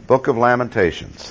Book of Lamentations.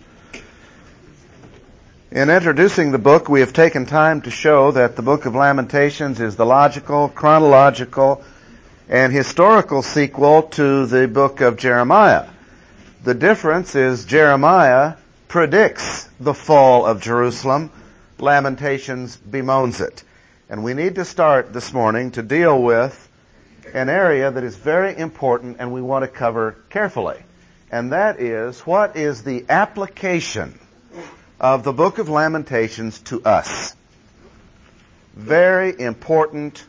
In introducing the book, we have taken time to show that the Book of Lamentations is the logical, chronological, and historical sequel to the book of Jeremiah. The difference is Jeremiah predicts the fall of Jerusalem. Lamentations bemoans it. And we need to start this morning to deal with an area that is very important and we want to cover carefully. And that is, what is the application of the Book of Lamentations to us? Very important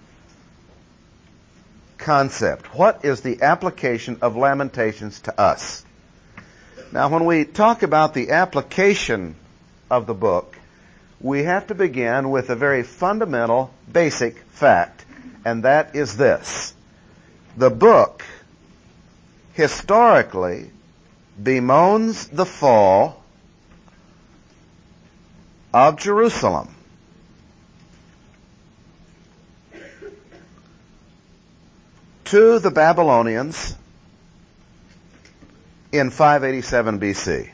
concept. What is the application of Lamentations to us? Now, when we talk about the application of the book, we have to begin with a very fundamental, basic fact, and that is this. The book historically bemoans the fall of Jerusalem. To the Babylonians in 587 BC.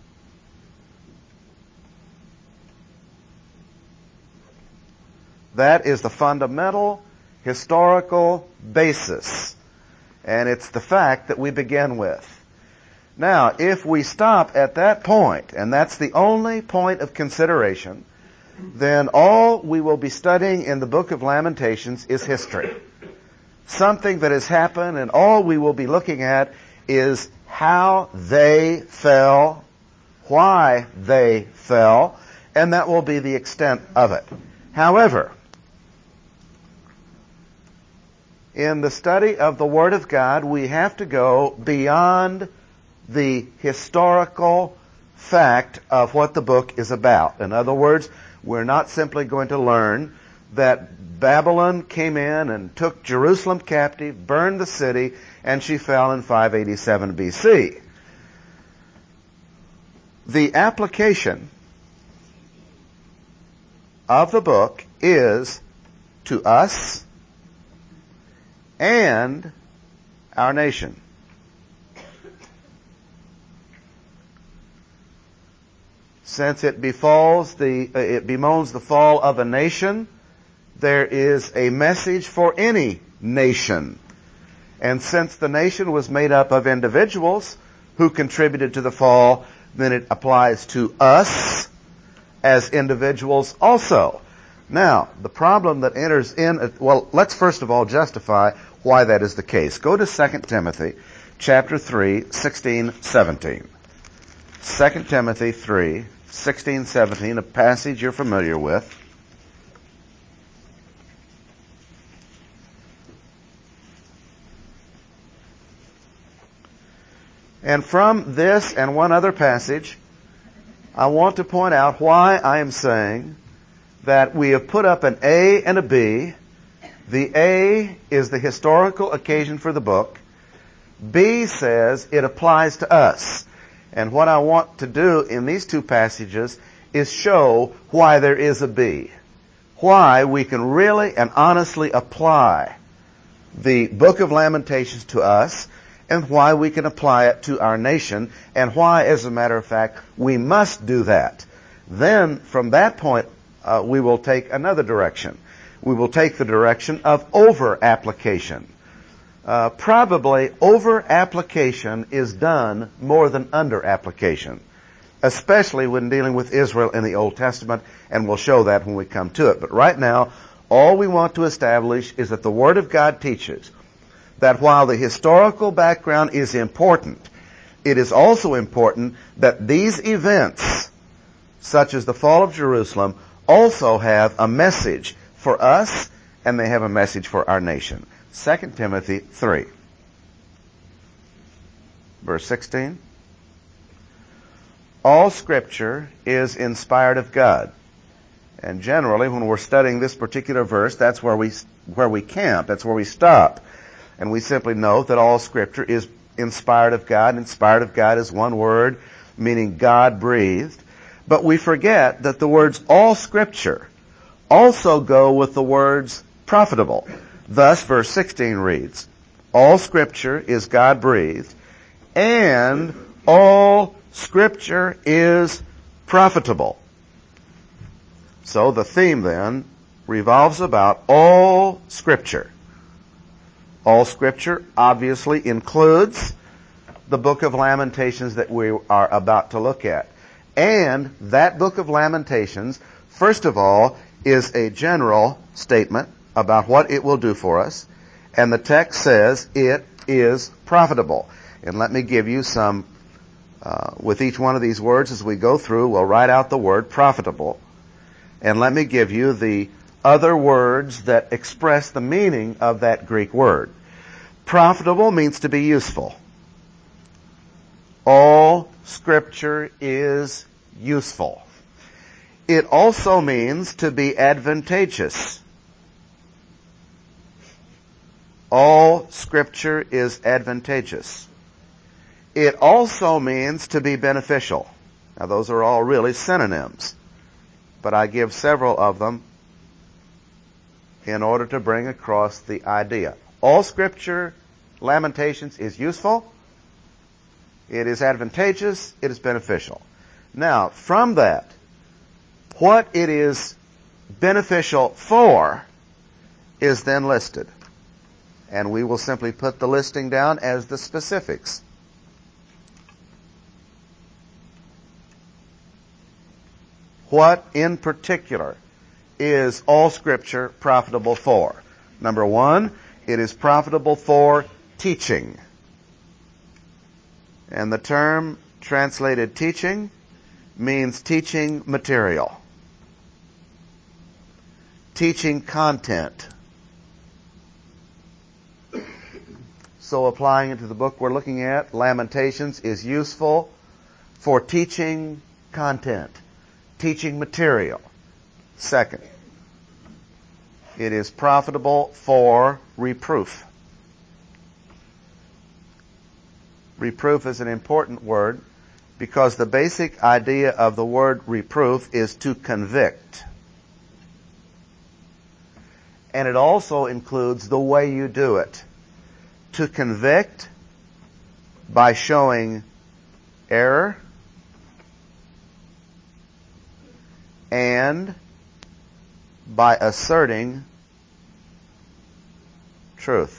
That is the fundamental historical basis, and it's the fact that we begin with. Now, if we stop at that point, and that's the only point of consideration, then all we will be studying in the Book of Lamentations is history. Something that has happened, and all we will be looking at is how they fell, why they fell, and that will be the extent of it. However, in the study of the Word of God, we have to go beyond the historical fact of what the book is about. In other words, we're not simply going to learn that Babylon came in and took Jerusalem captive, burned the city, and she fell in 587 BC. The application of the book is to us and our nation. Since it bemoans the fall of a nation, there is a message for any nation. And since the nation was made up of individuals who contributed to the fall, then it applies to us as individuals also. Now, the problem that enters in, well, let's first of all justify why that is the case. Go to 2 Timothy chapter 3, 16, 17. 2 Timothy 3, 16, 17, a passage you're familiar with. And from this and one other passage, I want to point out why I am saying that we have put up an A and a B. The A is the historical occasion for the book. B says it applies to us. And what I want to do in these two passages is show why there is a B. Why we can really and honestly apply the Book of Lamentations to us, and why we can apply it to our nation, and why, as a matter of fact, we must do that. Then, from that point, we will take another direction. We will take the direction of over-application. Probably over-application is done more than under-application, especially when dealing with Israel in the Old Testament, and we'll show that when we come to it. But right now, all we want to establish is that the Word of God teaches that while the historical background is important, it is also important that these events, such as the fall of Jerusalem, also have a message for us, and they have a message for our nation. 2 Timothy 3, verse 16. All Scripture is inspired of God. And generally, when we're studying this particular verse, that's where we camp. That's where we stop. And we simply note that all Scripture is inspired of God. Inspired of God is one word, meaning God-breathed. But we forget that the words all Scripture also go with the words profitable. Thus, verse 16 reads, all Scripture is God-breathed and All Scripture is profitable. So the theme then revolves about all Scripture. All Scripture obviously includes the book of Lamentations that we are about to look at. And that book of Lamentations, first of all, is a general statement about what it will do for us. And the text says it is profitable. And let me give you some, with each one of these words as we go through, we'll write out the word profitable. And let me give you the other words that express the meaning of that Greek word. Profitable means to be useful. All Scripture is useful. It also means to be advantageous. All Scripture is advantageous. It also means to be beneficial. Now those are all really synonyms, but I give several of them in order to bring across the idea. All Scripture, Lamentations, is useful. It is advantageous. It is beneficial. Now, from that, what it is beneficial for is then listed. And we will simply put the listing down as the specifics. What in particular is all Scripture profitable for? Number one, it is profitable for teaching. And the term translated teaching means teaching material. Teaching content. So applying it to the book we're looking at, Lamentations is useful for teaching content, teaching material. Second, it is profitable for reproof. Reproof is an important word because the basic idea of the word reproof is to convict. And it also includes the way you do it. To convict by showing error and by asserting truth.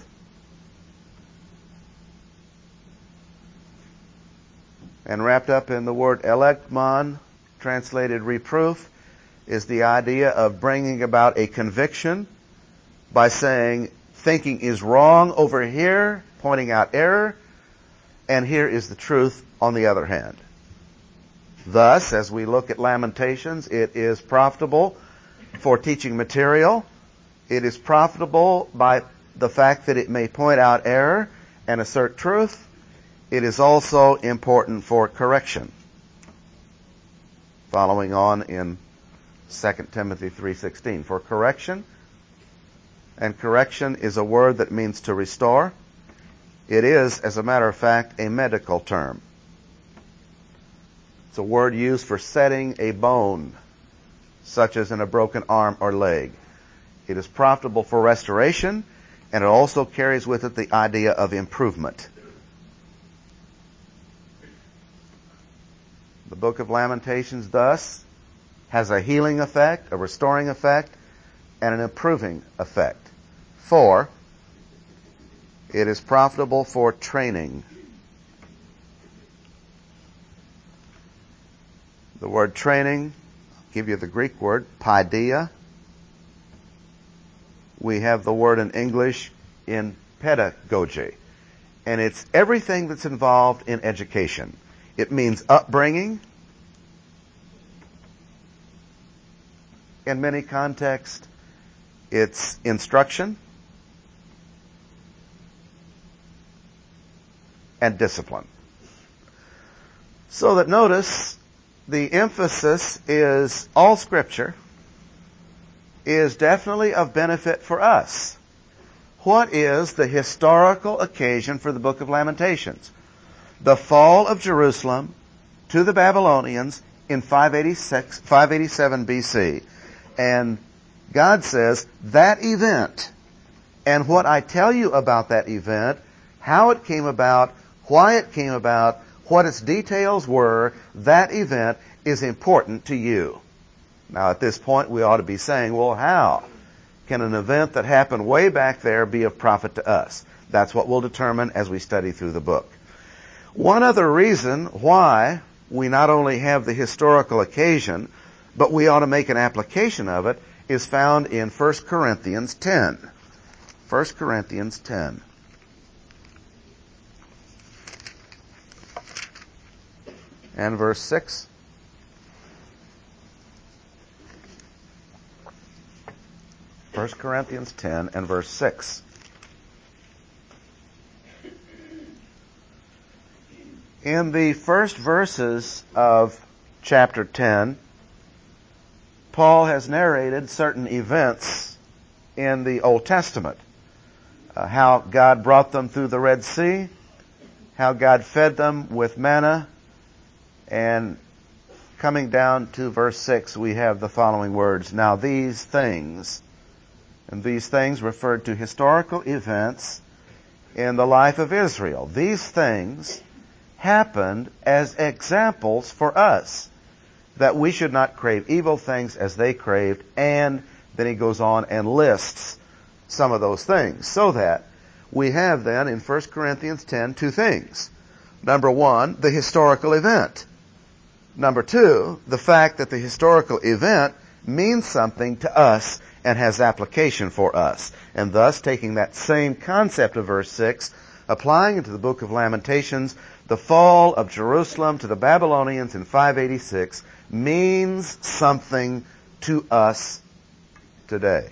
And wrapped up in the word elegmon, translated reproof, is the idea of bringing about a conviction by saying thinking is wrong over here, pointing out error, and here is the truth on the other hand. Thus, as we look at Lamentations, it is profitable for teaching material. It is profitable by the fact that it may point out error and assert truth. It is also important for correction. Following on in 2 Timothy 3:16. For correction, and correction is a word that means to restore. It is, as a matter of fact, a medical term. It's a word used for setting a bone, such as in a broken arm or leg. It is profitable for restoration, and it also carries with it the idea of improvement. The book of Lamentations, thus, has a healing effect, a restoring effect, and an improving effect. For it is profitable for training. The word training, I'll give you the Greek word, paideia. We have the word in English in pedagogy. And it's everything that's involved in education. It means upbringing. In many contexts, it's instruction and discipline. So that notice, the emphasis is all Scripture is definitely of benefit for us. What is the historical occasion for the book of Lamentations? The fall of Jerusalem to the Babylonians in 587 BC. And God says that event and what I tell you about that event, how it came about, why it came about, what its details were, that event is important to you. Now, at this point, we ought to be saying, well, how can an event that happened way back there be of profit to us? That's what we'll determine as we study through the book. One other reason why we not only have the historical occasion, but we ought to make an application of it, is found in 1 Corinthians 10. 1 Corinthians 10. And verse 6. 1 Corinthians 10 and verse 6. In the first verses of chapter 10, Paul has narrated certain events in the Old Testament. How God brought them through the Red Sea, how God fed them with manna, and coming down to verse 6, we have the following words. Now these things, and these things referred to historical events in the life of Israel. These things happened as examples for us, that we should not crave evil things as they craved, and then he goes on and lists some of those things. So that we have then in 1 Corinthians 10 two things. Number one, the historical event. Number two, the fact that the historical event means something to us and has application for us. And thus, taking that same concept of verse 6, applying it to the book of Lamentations, the fall of Jerusalem to the Babylonians in 586 means something to us today.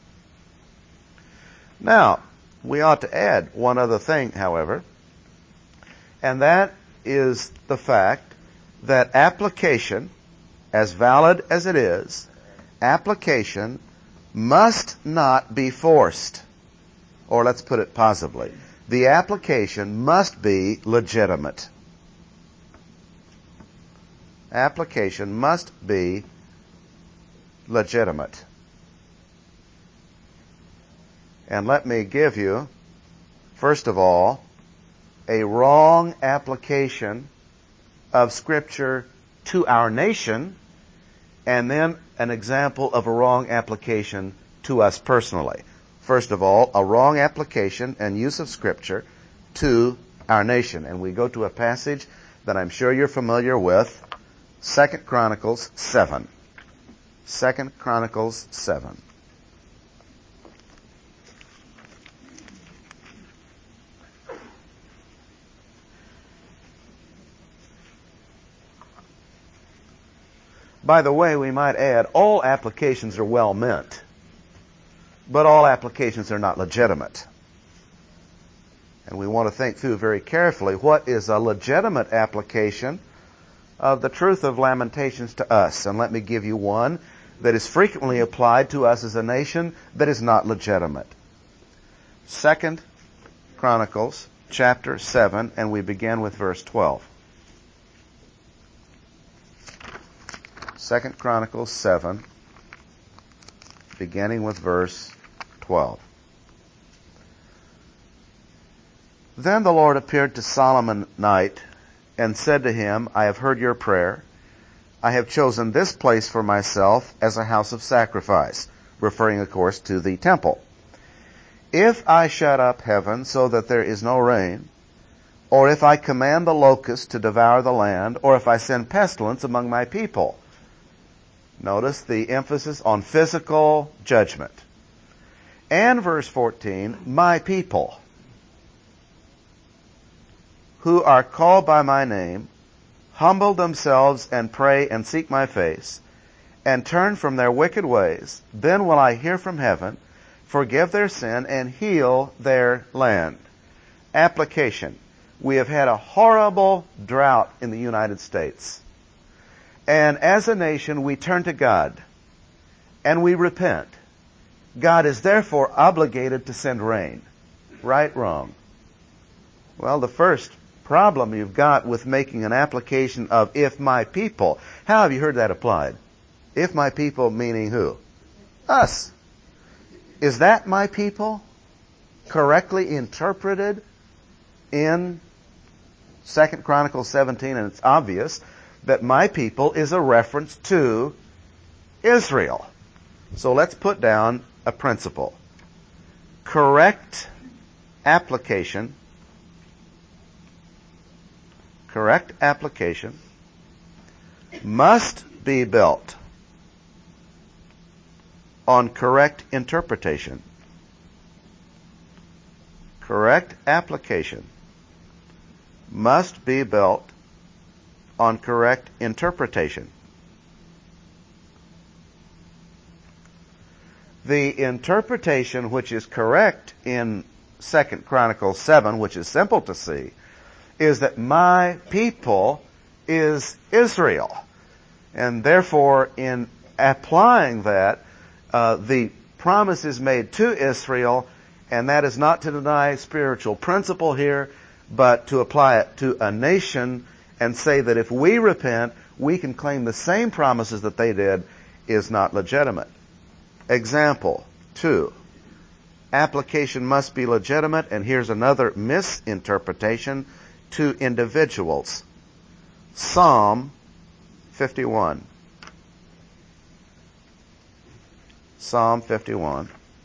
Now, we ought to add one other thing, however, and that is the fact that application, as valid as it is, application must not be forced. Or let's put it positively. The application must be legitimate. Application must be legitimate. And let me give you, first of all, a wrong application of Scripture to our nation, and then an example of a wrong application to us personally. First of all, a wrong application and use of Scripture to our nation. And we go to a passage that I'm sure you're familiar with, 2 Chronicles 7. 2 Chronicles 7. By the way, we might add, all applications are well meant, but all applications are not legitimate. And we want to think through very carefully what is a legitimate application of the truth of Lamentations to us. And let me give you one that is frequently applied to us as a nation that is not legitimate. 2 Chronicles chapter 7, and we begin with verse 12. 2 Chronicles 7, beginning with verse 12. Then the Lord appeared to Solomon at night and said to him, I have heard your prayer. I have chosen this place for myself as a house of sacrifice, referring, of course, to the temple. If I shut up heaven so that there is no rain, or if I command the locust to devour the land, or if I send pestilence among my people. Notice the emphasis on physical judgment. And verse 14, my people, who are called by my name, humble themselves and pray and seek my face, and turn from their wicked ways, then will I hear from heaven, forgive their sin, and heal their land. Application. We have had a horrible drought in the United States. And as a nation, we turn to God and we repent. God is therefore obligated to send rain. Right, wrong? Well, the first problem you've got with making an application of if my people, how have you heard that applied? If my people meaning who? Us. Is that my people correctly interpreted in 2 Chronicles 17, and it's obvious that my people is a reference to Israel. So let's put down a principle. Correct application must be built on correct interpretation. Correct application must be built on correct interpretation. The interpretation which is correct in 2 Chronicles 7, which is simple to see, is that my people is Israel. And therefore, in applying that, the promise is made to Israel, and that is not to deny spiritual principle here, but to apply it to a nation and say that if we repent, we can claim the same promises that they did is not legitimate. Example 2. Application must be legitimate, and here's another misinterpretation to individuals. Psalm 51. Psalm 51.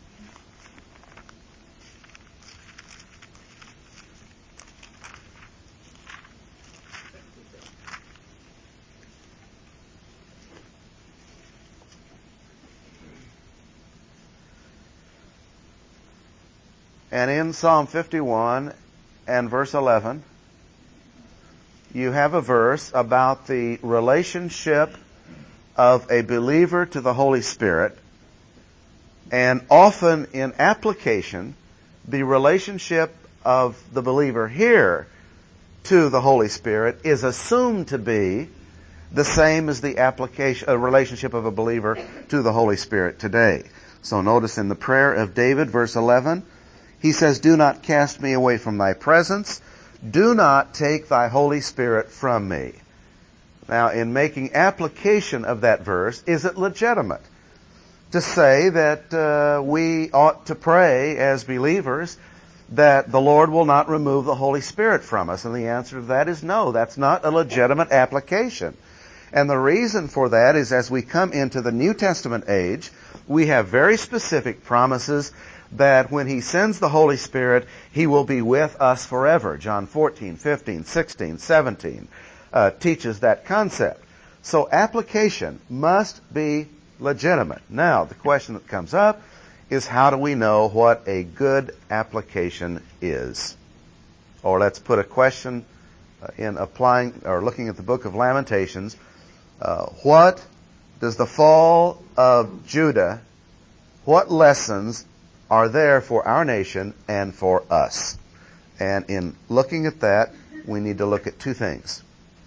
And in Psalm 51 and verse 11, you have a verse about the relationship of a believer to the Holy Spirit. And often in application, the relationship of the believer here to the Holy Spirit is assumed to be the same as the relationship of a believer to the Holy Spirit today. So notice in the prayer of David, verse 11, he says, "Do not cast me away from thy presence. Do not take thy Holy Spirit from me." Now, in making application of that verse, is it legitimate to say that we ought to pray as believers that the Lord will not remove the Holy Spirit from us? And the answer to that is no. That's not a legitimate application. And the reason for that is as we come into the New Testament age, we have very specific promises that when He sends the Holy Spirit, He will be with us forever. John 14, 15, 16, 17 teaches that concept. So application must be legitimate. Now, the question that comes up is how do we know what a good application is? Or let's put a question in applying or looking at the book of Lamentations. What does the fall of Judah, what lessons are there for our nation and for us? And in looking at that, we need to look at two things.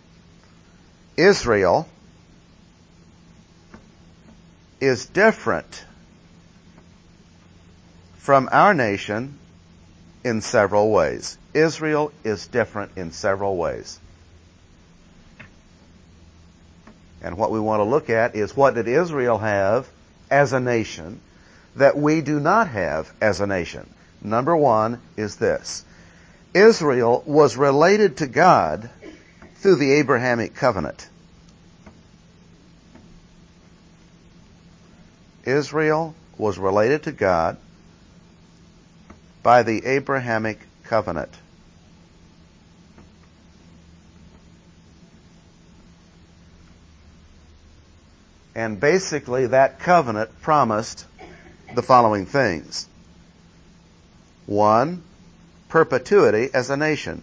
Israel is different from our nation in several ways. Israel is different in several ways. And what we want to look at is what did Israel have as a nation that we do not have as a nation. Number one is this. Israel was related to God through the Abrahamic covenant. Israel was related to God by the Abrahamic covenant. And basically that covenant promised the following things. 1, perpetuity as a nation.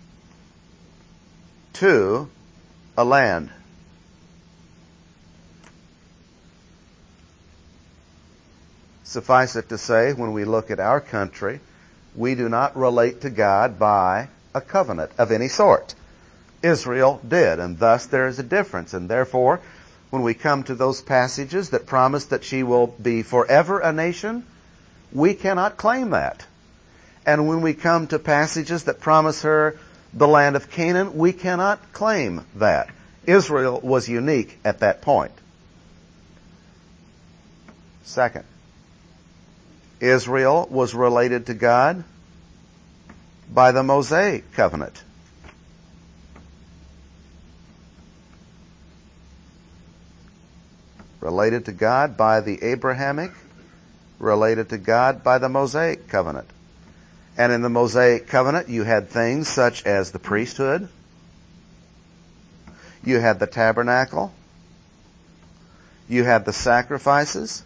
2, a land. Suffice it to say, when we look at our country, we do not relate to God by a covenant of any sort. Israel did, and thus there is a difference. And therefore, when we come to those passages that promise that she will be forever a nation, we cannot claim that. And when we come to passages that promise her the land of Canaan, we cannot claim that. Israel was unique at that point. Second, Israel was related to God by the Mosaic covenant. related to God by the Abrahamic, related to God by the Mosaic covenant. And in the Mosaic covenant, you had things such as the priesthood, you had the tabernacle, you had the sacrifices.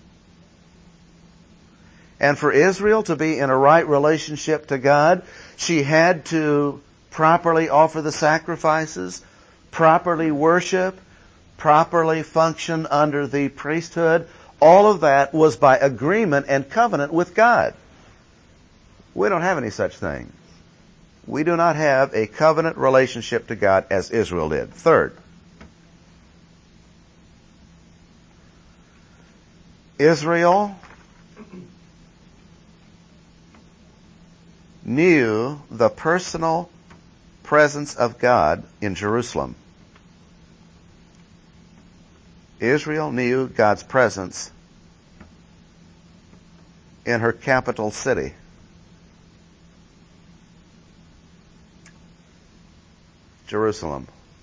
And for Israel to be in a right relationship to God, she had to properly offer the sacrifices, properly worship, properly function under the priesthood. All of that was by agreement and covenant with God. We don't have any such thing. We do not have a covenant relationship to God as Israel did. Third, Israel knew the personal presence of God in Jerusalem. Israel knew God's presence in her capital city. Jerusalem.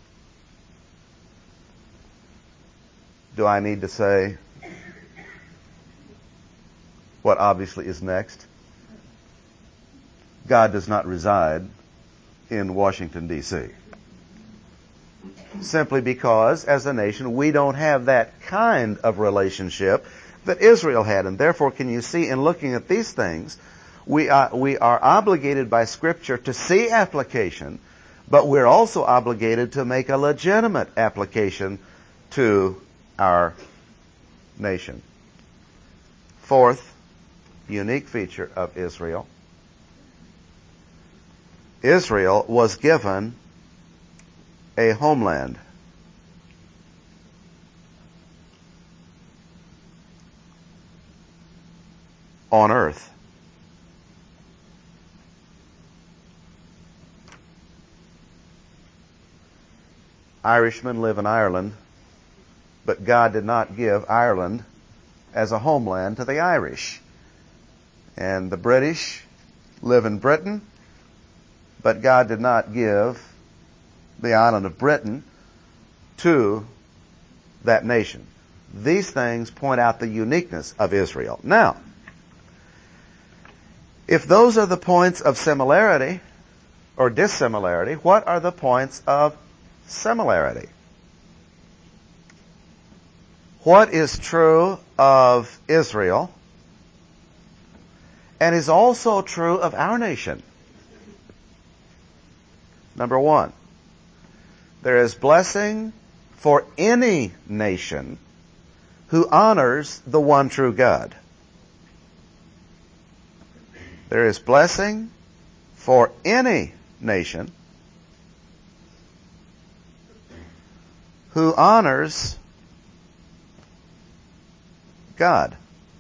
Do I need to say what obviously is next? God does not reside in Washington, D.C. Simply because, as a nation, we don't have that kind of relationship that Israel had. And therefore, can you see, in looking at these things, we are obligated by Scripture to see application, but we're also obligated to make a legitimate application to our nation. Fourth unique feature of Israel. Israel was given a homeland. On earth. Irishmen live in Ireland, but God did not give Ireland as a homeland to the Irish. And the British live in Britain, but God did not give the island of Britain to that nation. These things point out the uniqueness of Israel. Now, if those are the points of similarity or dissimilarity, what are the points of similarity? What is true of Israel and is also true of our nation? Number one, there is blessing for any nation who honors the one true God. There is blessing for any nation who honors God.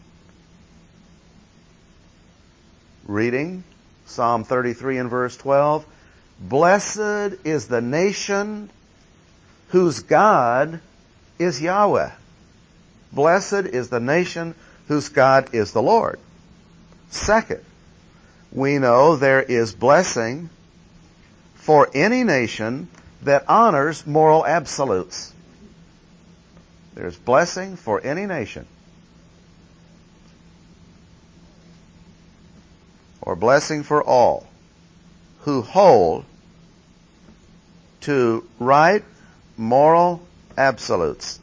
Reading Psalm 33 and verse 12, blessed is the nation whose God is Yahweh. Blessed is the nation whose God is the Lord. Second, we know there is blessing for any nation that honors moral absolutes. There's blessing for any nation. Or blessing for all who hold to right moral absolutes.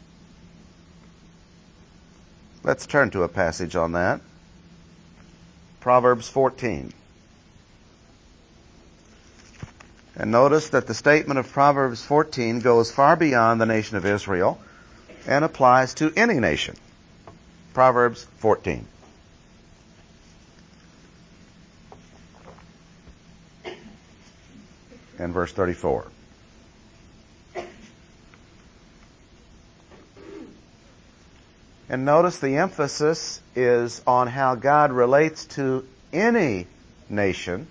Let's turn to a passage on that. Proverbs 14. And notice that the statement of Proverbs 14 goes far beyond the nation of Israel and applies to any nation. Proverbs 14. And verse 34. And notice the emphasis is on how God relates to any nation.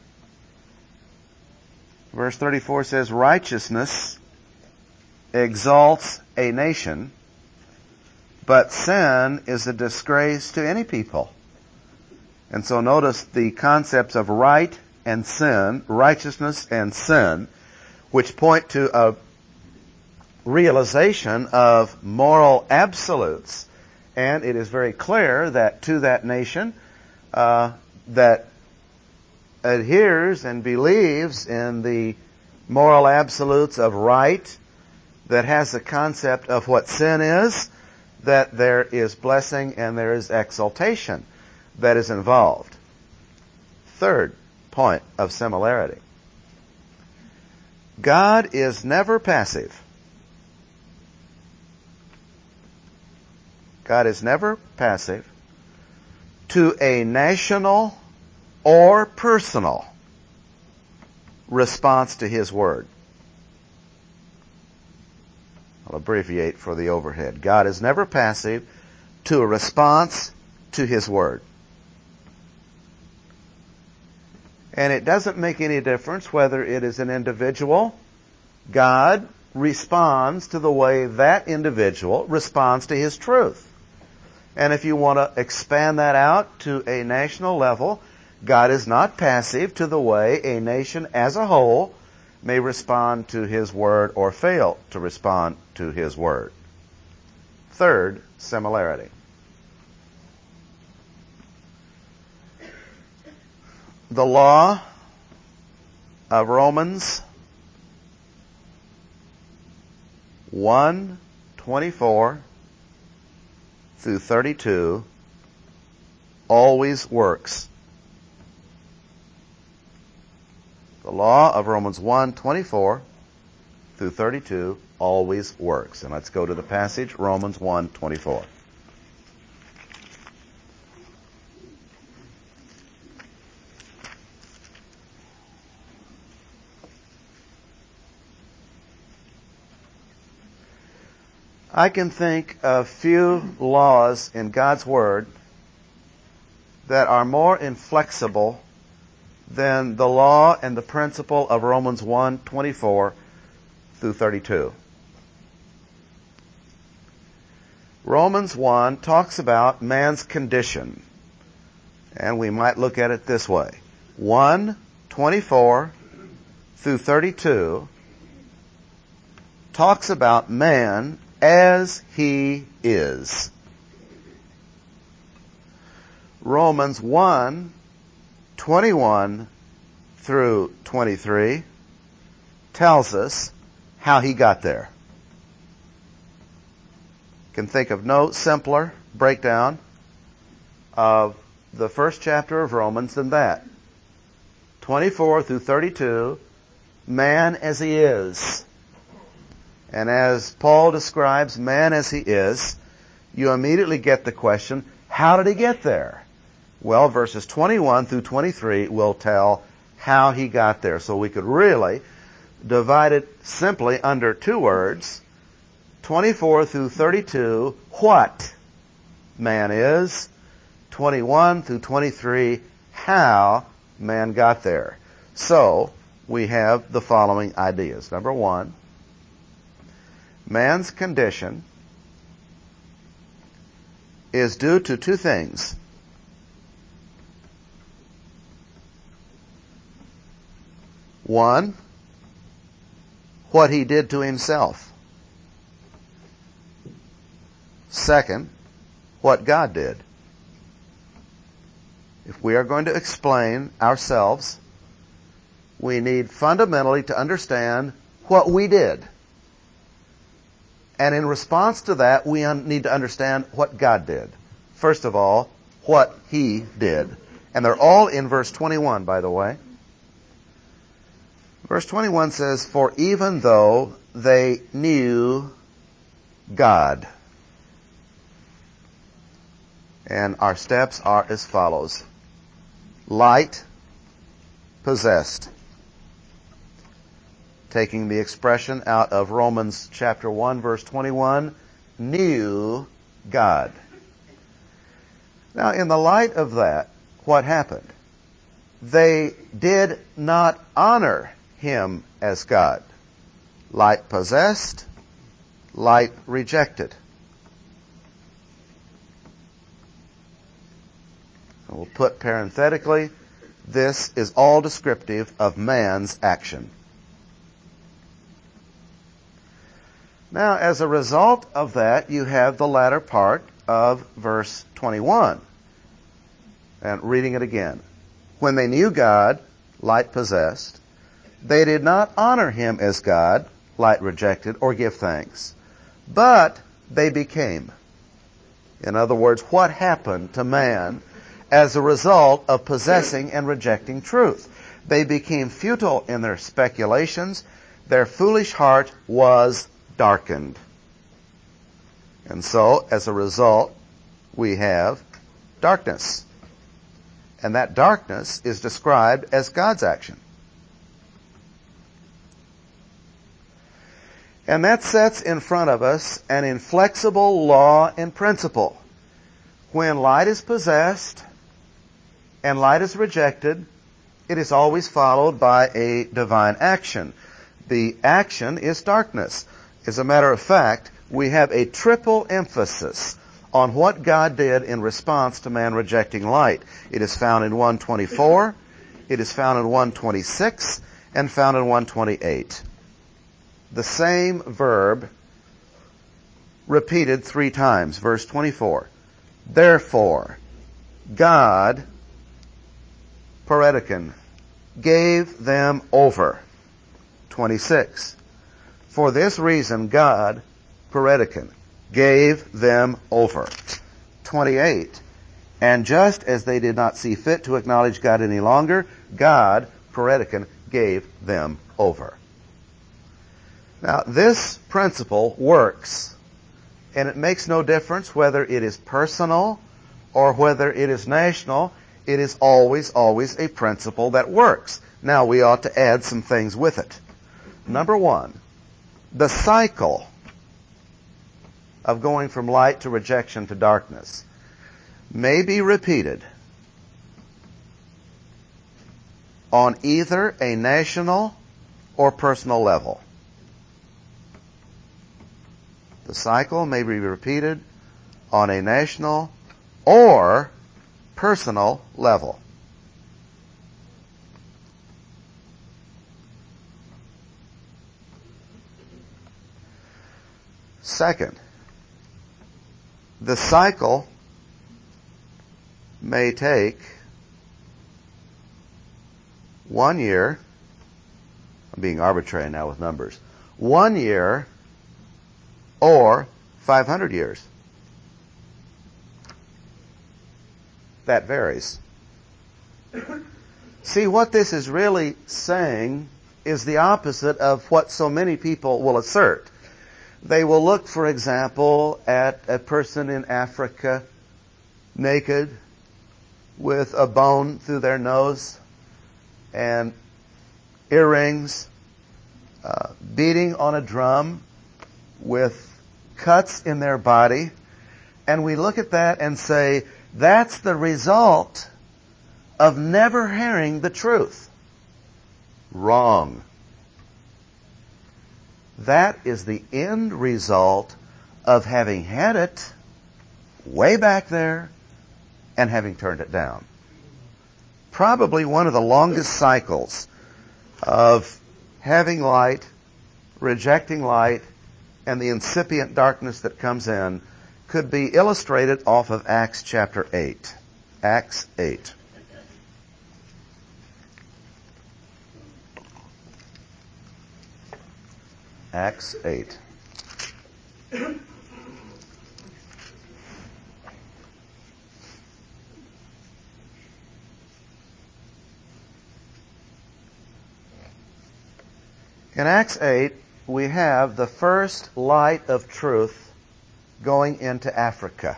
Verse 34 says, righteousness exalts a nation, but sin is a disgrace to any people. And so notice the concepts of right and sin, righteousness and sin, which point to realization of moral absolutes. And it is very clear that to that nation that adheres and believes in the moral absolutes of right, that has the concept of what sin is, that there is blessing and there is exaltation that is involved. Third point of similarity. God is never passive. God is never passive to a national or personal response to His Word. I'll abbreviate for the overhead. God is never passive to a response to His Word. And it doesn't make any difference whether it is an individual. God responds to the way that individual responds to His truth. And if you want to expand that out to a national level, God is not passive to the way a nation as a whole may respond to His Word or fail to respond to His Word. Third, similarity. The law of Romans 1:24 through 32 always works. The law of Romans 1:24 through 32 always works. And let's go to the passage, Romans 1:24. I can think of few laws in God's Word that are more inflexible than the law and the principle of Romans 1:24 through 32. Romans 1 talks about man's condition, and we might look at it this way. 1:24 through 32 talks about man as he is. Romans 1:21 through 23 tells us how he got there. You can think of no simpler breakdown of the first chapter of Romans than that. 24 through 32, man as he is. And as Paul describes man as he is, you immediately get the question, how did he get there? Well, verses 21 through 23 will tell how he got there. So we could really divide it simply under two words. 24 through 32, what man is. 21 through 23, how man got there. So we have the following ideas. Number one, man's condition is due to two things. One, what he did to himself. Second, what God did. If we are going to explain ourselves, we need fundamentally to understand what we did. And in response to that, we need to understand what God did. First of all, what He did. And they're all in verse 21, by the way. Verse 21 says, for even though they knew God. And our steps are as follows. Light, possessed. Taking the expression out of Romans chapter 1, verse 21, knew God. Now, in the light of that, what happened? They did not honor Him as God. Light possessed, light rejected. And we'll put parenthetically, this is all descriptive of man's action. Now, as a result of that, you have the latter part of verse 21. And reading it again. When they knew God, light possessed, they did not honor him as God, light rejected, or give thanks. But they became. In other words, what happened to man as a result of possessing and rejecting truth? They became futile in their speculations. Their foolish heart was darkened. And so, as a result, we have darkness. And that darkness is described as God's action. And that sets in front of us an inflexible law and principle. When light is possessed and light is rejected, it is always followed by a divine action. The action is darkness. As a matter of fact, we have a triple emphasis on what God did in response to man rejecting light. It is found in 1:24, it is found in 1:26, and found in 1:28. The same verb repeated 3 times. Verse 24. Therefore, God, paredikan, gave them over. 26. For this reason, God, paredikan, gave them over. 28. And just as they did not see fit to acknowledge God any longer, God, paredikan, gave them over. Now, this principle works, and it makes no difference whether it is personal or whether it is national. It is always a principle that works. Now, we ought to add some things with it. Number 1, the cycle of going from light to rejection to darkness may be repeated on either a national or personal level. The cycle may be repeated on a national or personal level. Second, the cycle may take 1 year, I'm being arbitrary now with numbers, 1 year or 500 years. That varies. See, what this is really saying is the opposite of what so many people will assert. They will look, for example, at a person in Africa, naked, with a bone through their nose, and earrings, beating on a drum, with cuts in their body, and we look at that and say, that's the result of never hearing the truth. Wrong. That is the end result of having had it way back there and having turned it down. Probably one of the longest cycles of having light, rejecting light, and the incipient darkness that comes in could be illustrated off of Acts chapter 8. Acts 8. Acts 8. In Acts 8, we have the first light of truth going into Africa.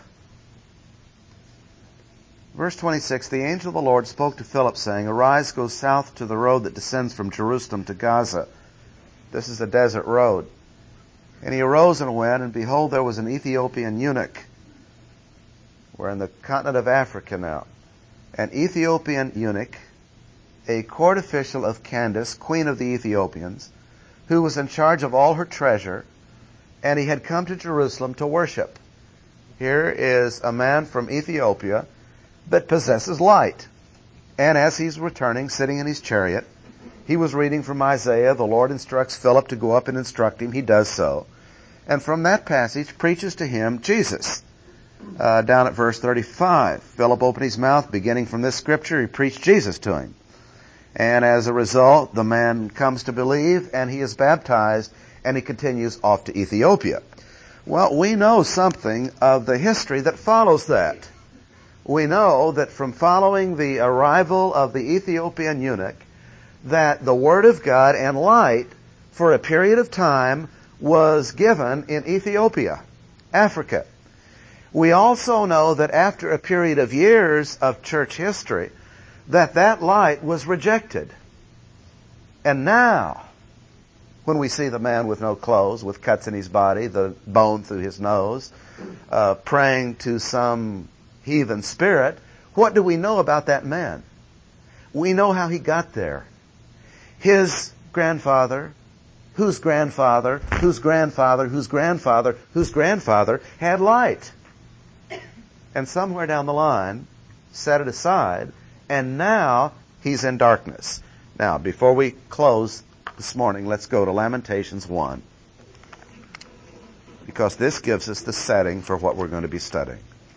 Verse 26, the angel of the Lord spoke to Philip, saying, Arise, go south to the road that descends from Jerusalem to Gaza. This is the desert road. And he arose and went, and behold, there was an Ethiopian eunuch. We're in the continent of Africa now. An Ethiopian eunuch, a court official of Candace, queen of the Ethiopians, who was in charge of all her treasure, and he had come to Jerusalem to worship. Here is a man from Ethiopia that possesses light. And as he's returning, sitting in his chariot, he was reading from Isaiah. The Lord instructs Philip to go up and instruct him. He does so. And from that passage preaches to him Jesus. Down at verse 35, Philip opened his mouth. Beginning from this scripture, he preached Jesus to him. And as a result, the man comes to believe, and he is baptized, and he continues off to Ethiopia. Well, we know something of the history that follows that. We know that from following the arrival of the Ethiopian eunuch, that the Word of God and light for a period of time was given in Ethiopia, Africa. We also know that after a period of years of church history, that light was rejected. And now, when we see the man with no clothes, with cuts in his body, the bone through his nose, praying to some heathen spirit, what do we know about that man? We know how he got there. His grandfather, whose grandfather, whose grandfather, whose grandfather, whose grandfather had light. And somewhere down the line, set it aside, and now he's in darkness. Now, before we close this morning, let's go to Lamentations 1. Because this gives us the setting for what we're going to be studying.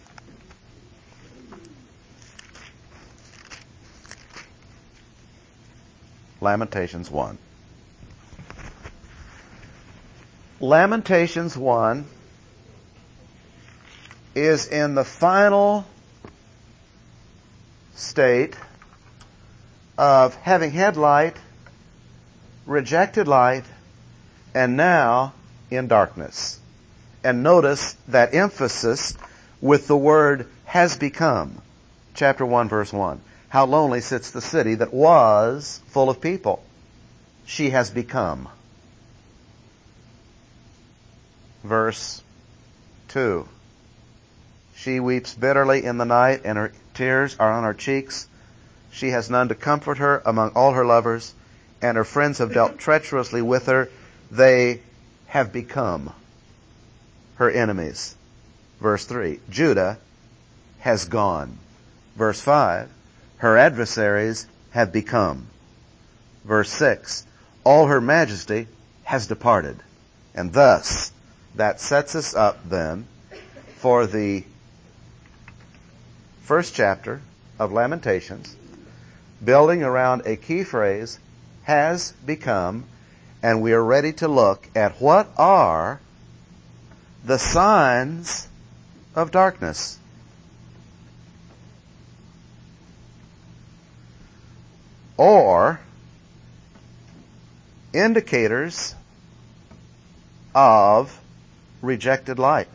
Lamentations 1. Lamentations 1 is in the final state of having had light, rejected light, and now in darkness. And notice that emphasis with the word has become. Chapter 1, verse 1. How lonely sits the city that was full of people. She has become. Verse 2. She weeps bitterly in the night, and her tears are on her cheeks. She has none to comfort her among all her lovers, and her friends have dealt treacherously with her. They have become her enemies. Verse 3. Judah has gone. Verse 5. Her adversaries have become. Verse 6. All her majesty has departed. And thus, that sets us up then for the first chapter of Lamentations, building around a key phrase, has become, and we are ready to look at what are the signs of darkness. Or indicators of rejected light.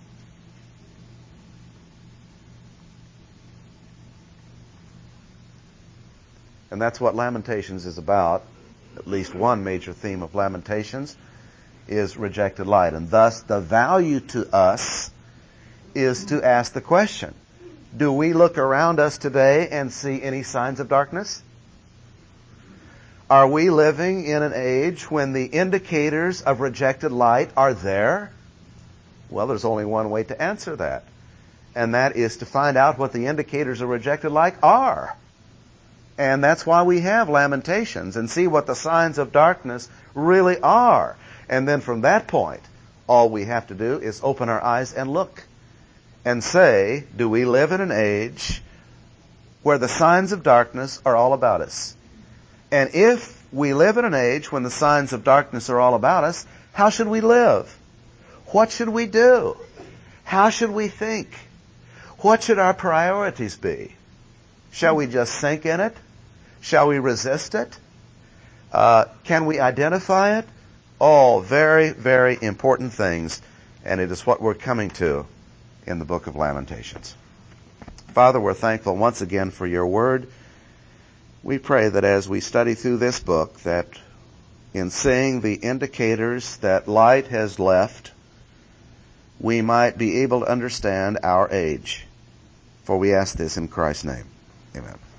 And that's what Lamentations is about. At least one major theme of Lamentations is rejected light. And thus, the value to us is to ask the question, do we look around us today and see any signs of darkness? Are we living in an age when the indicators of rejected light are there? Well, there's only one way to answer that. And that is to find out what the indicators of rejected light are. And that's why we have Lamentations, and see what the signs of darkness really are. And then from that point, all we have to do is open our eyes and look and say, do we live in an age where the signs of darkness are all about us? And if we live in an age when the signs of darkness are all about us, how should we live? What should we do? How should we think? What should our priorities be? Shall we just sink in it? Shall we resist it? Can we identify it? All very, very important things, and it is what we're coming to in the book of Lamentations. Father, we're thankful once again for your word. We pray that as we study through this book, that in seeing the indicators that light has left, we might be able to understand our age. For we ask this in Christ's name. Amen.